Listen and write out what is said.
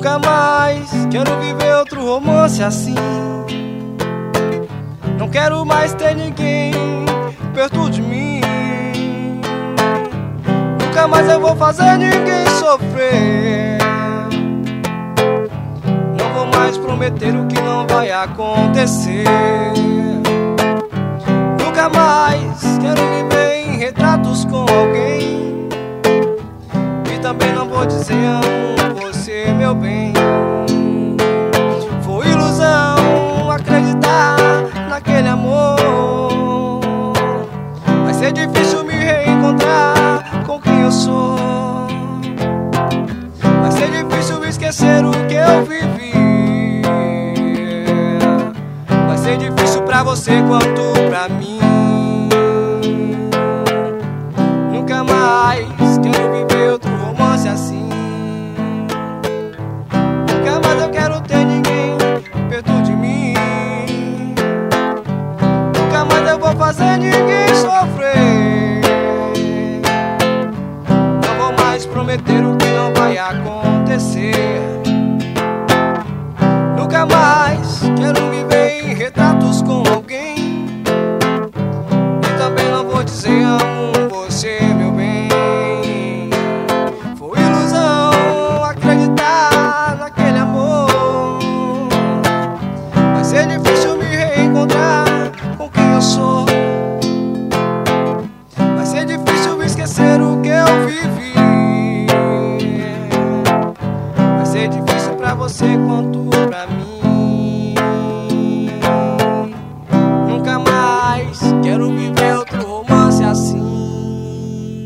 Nunca mais quero viver outro romance assim. Não quero mais ter ninguém perto de mim. Nunca mais eu vou fazer ninguém sofrer. Não vou mais prometer o que não vai acontecer. Nunca mais quero viver em retratos com alguém. E também não vou dizer amo você, meu bem. Foi ilusão acreditar naquele amor. Vai ser difícil me reencontrar com quem eu sou. Vai ser difícil esquecer o que eu vivi. Vai ser difícil pra você quanto pra mim.